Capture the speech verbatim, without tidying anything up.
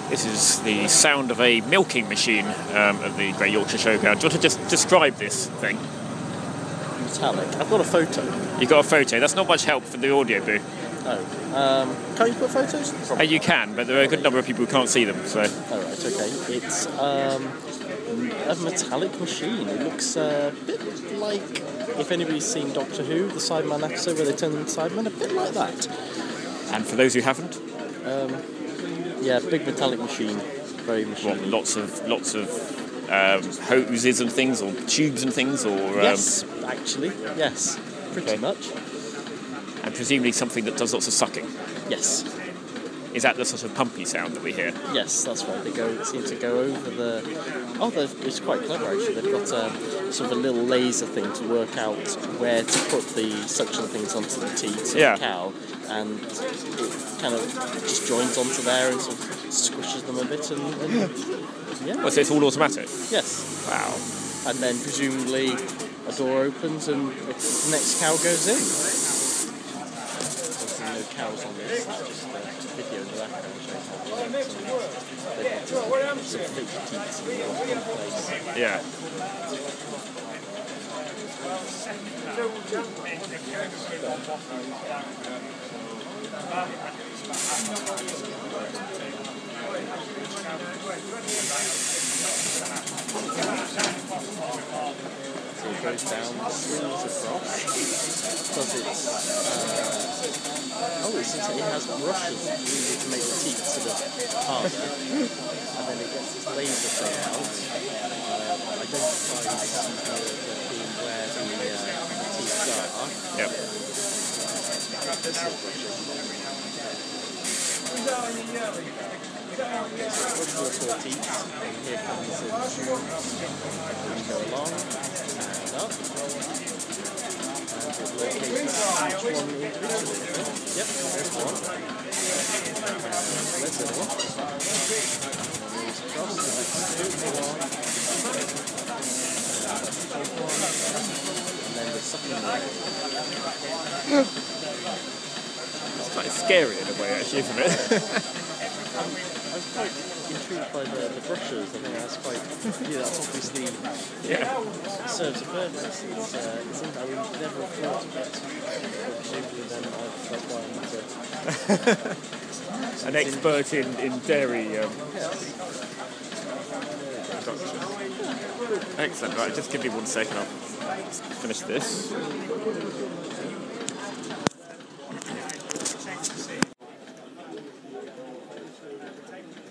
This is the sound of a milking machine um, at the Great Yorkshire Showground. Do you want to just describe this thing? Metallic. I've got a photo. You've got a photo. That's not much help for the audio boo. Oh. Um, can't you put photos? Uh, you can, but there are a good number of people who can't see them, so... Oh, right, okay. It's um, a metallic machine. It looks uh, a bit like, if anybody's seen Doctor Who, the Sideman episode where they turn into Sidemen, a bit like that. And for those who haven't? Um, yeah, big metallic machine. Very machine. What, lots of lots of um, hoses and things, or tubes and things, or... Um... Yes, actually, yes. Pretty okay. much. And presumably something that does lots of sucking. Yes. Is that the sort of pumpy sound that we hear? Yes, that's right. They go seem to go over the... Oh, it's quite clever actually. They've got um, sort of a little laser thing to work out where to put the suction things onto the teats of yeah. the cow, and it kind of just joins onto there and sort of squishes them a bit, and, and yeah. Oh, so it's all automatic? Yes. Wow. And then presumably a door opens and the next cow goes in. No cows on this, it's just a video in the background showing how it works. They've got some fake teats in one place. Yeah. So it goes down, swings across, does its... Uh, Oh, it seems like it has brushes really to make the teeth sort of harder, and then it gets this laser thing out, uh, identifies the, the being where the, uh, the teeth are. Yep. So it's one, two, four teeth, and here comes the tube, and we go along, and up. And it locates each one individually, I think. Yep, there's one. And there's the other one. And moves across, so it's two, one. And then the second one. It's quite scary in a way, actually, isn't it? um, I was quite intrigued by the, the brushes. I think that's quite, yeah, that's obviously, yeah, serves a purpose. It's, uh, it's something I would never have thought of it. But presumably then I've got one to... An expert in, in dairy um, yes. production. Excellent, right, just give me one second, I'll finish this.